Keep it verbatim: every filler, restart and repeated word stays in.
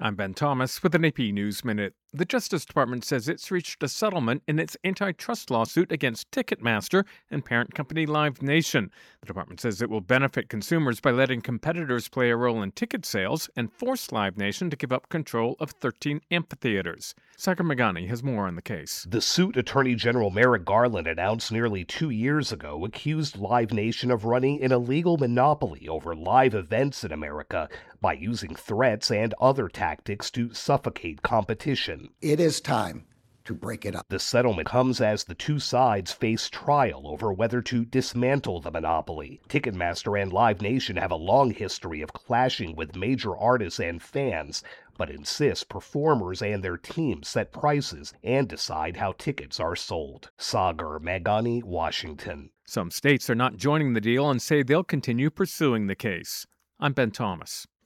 I'm Ben Thomas with an A P News Minute. The Justice Department says it's reached a settlement in its antitrust lawsuit against Ticketmaster and parent company Live Nation. The department says it will benefit consumers by letting competitors play a role in ticket sales and force Live Nation to give up control of thirteen amphitheaters. Sagar Meghani has more on the case. The suit Attorney General Merrick Garland announced nearly two years ago accused Live Nation of running an illegal monopoly over live events in America by using threats and other tactics to suffocate competition. It is time to break it up. The settlement comes as the two sides face trial over whether to dismantle the monopoly. Ticketmaster and Live Nation have a long history of clashing with major artists and fans, but insist performers and their teams set prices and decide how tickets are sold. Sagar Meghani, Washington. Some states are not joining the deal and say they'll continue pursuing the case. I'm Ben Thomas.